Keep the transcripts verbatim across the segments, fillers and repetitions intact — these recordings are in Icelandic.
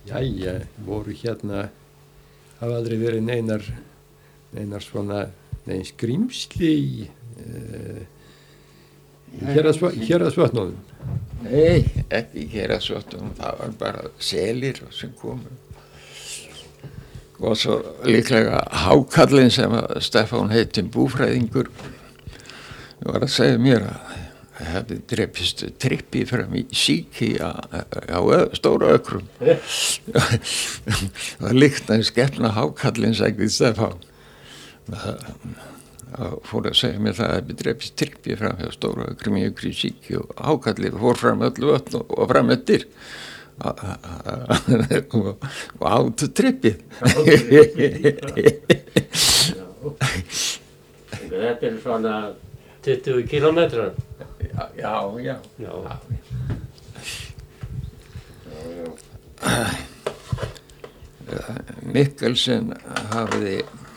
Jæja, voru hérna, hafa aldrei verið neinar, neinar svona, neins skrýmsli í, uh, í Héraðsvötnum? Nei, ekki í Héraðsvötnum, það var bara selir sem komu. Og svo líklega hákallinn sem að Stefán heitinn búfræðingur var að segja mér að það hefði drepist trippi fram í síki á, á stóra ökrum. Það líknaði skepna hákallinn, sagði Stefán. Það fór að segja mér það að hefði drepist trippi fram hjá stóra ökrum í ökri síki og hákallinn fór fram öllu vötn og, og fram eftir. og, og áttu trippið. Þetta er svona tuttugu kílómetrar. Já, já, já. Já. Mikkelsen hafði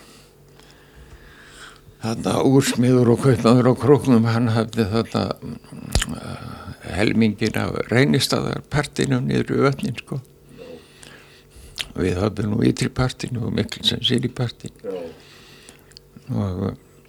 þarna úrsmiður og kaupmaður á Króknum, hann hafði þarna uh, helmingin af Reynistaðarpartinu niður í vötnin, sko. Við hafði nú ytri partinu og Mikkelsen sér í partinu. Og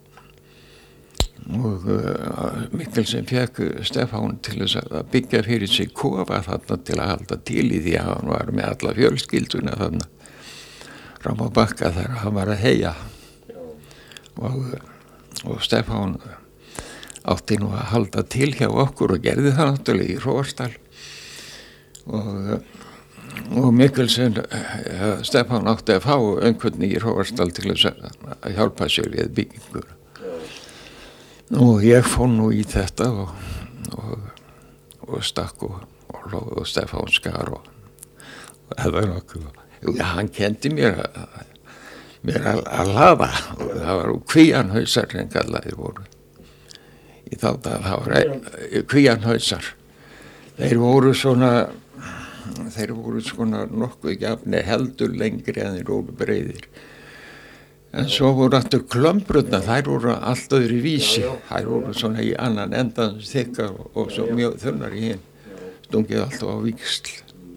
og uh, Mikkelsen fekk Stefán til þess að byggja fyrir sig kofa þarna til að halda til í því að hann var með alla fjölskylduna þarna fram á bakka þegar hann var að heyja. Og, og Stefán átti nú að halda til hjá okkur og gerði það náttúrulega í Hróarsdal og, og Mikkelsen, uh, Stefán átti að fá einhvern í Hróarsdal til þess að hjálpa sér við byggingur. Og ég fór nú í þetta og, og, og stakk og, og, og Stefán skar og, og það var nokkuð. Já, hann kendi mér að, mér að, að laða og það var kvíanhausar sem kallaðir voru. Í þá dag það var kvíanhausar. Þeir voru svona, þeir voru svona nokkuð jafni heldur lengri en þeir voru breiðir. En svo voru aftur klömbrurnar, þær voru allt öðru vísi, þær voru svona í annan endan þykkar og, og svo mjög þunnar í hinn, stungið alltaf á víxl.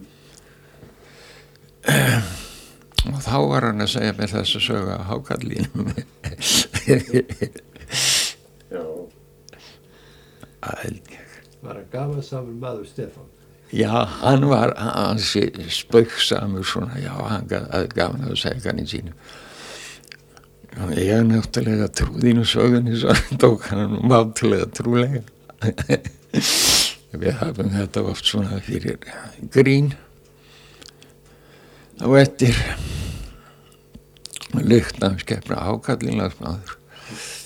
Og þá var hann að segja mér þess að sögu á hákallínum. Já. Það held ég. Var hann gamansamur maður Stefán? Já, hann var ansi spauksamur svona, já, hann gaman að segja hann í sínum. Ég er náttúrulega trúðinu sögunni, svo tók hann mátulega trúlega. Við hafum þetta oft svona fyrir grín. Og eftir lyktan skepna hákallinlagsmaður.